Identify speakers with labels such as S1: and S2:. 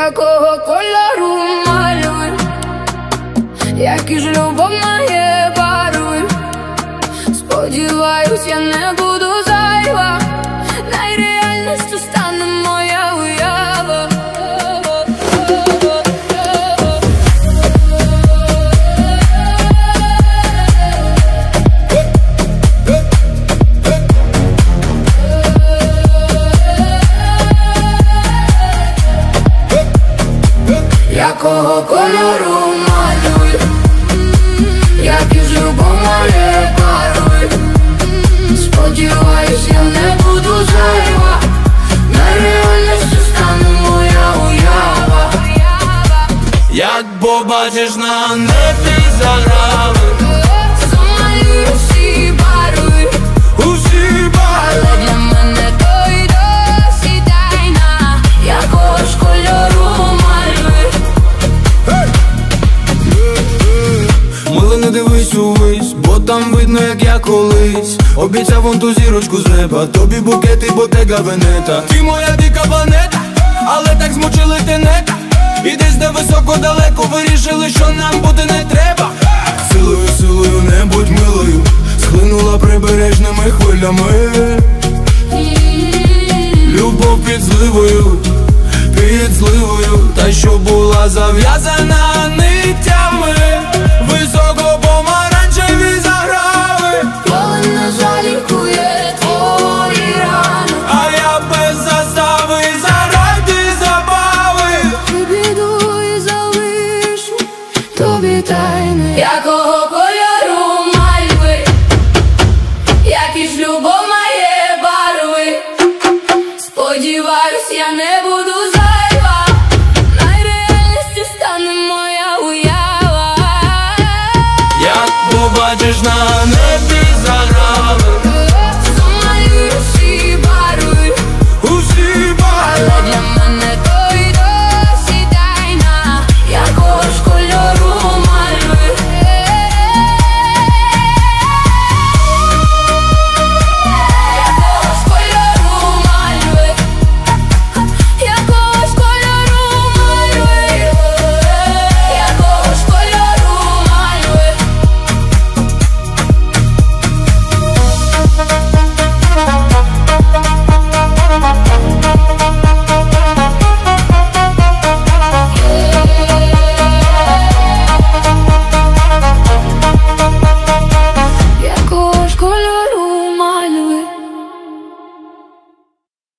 S1: Якого кольору малюй, які ж любов має барви. Сподіваюсь, я не буду зайва, найреальністю стане моя уява. Якого кольору малюй, які ж любов має барви. Сподіваюсь, я не буду зайва, найреальністю стане моя уява.
S2: Як побачиш на небі заграви,
S1: замалюю всі барви,
S2: усі барви.
S1: але для мене то й досі тайна. Якого ж кольору малюй.
S2: Мило, не дивись увесь, бо там видно, як я колись обіцяв вон ту зірочку з неба, тобі букет і Bottega Veneta. Ти моя дика планета, але так змучили тенета. І десь де високо далеко вирішили, що нам бути не треба. Силою, силою, не будь милою, схлинула прибережними хвилями. Любов під зливою, та що була зав'язана нитями. Високо помаранчеві заграви,
S1: Коли не жалікує твої рани,
S2: а я без застави заради забави.
S1: ти біду і залишу тобі тайни. Якого кольору мальви, які ж любов має барви. Сподіваюсь, я не буду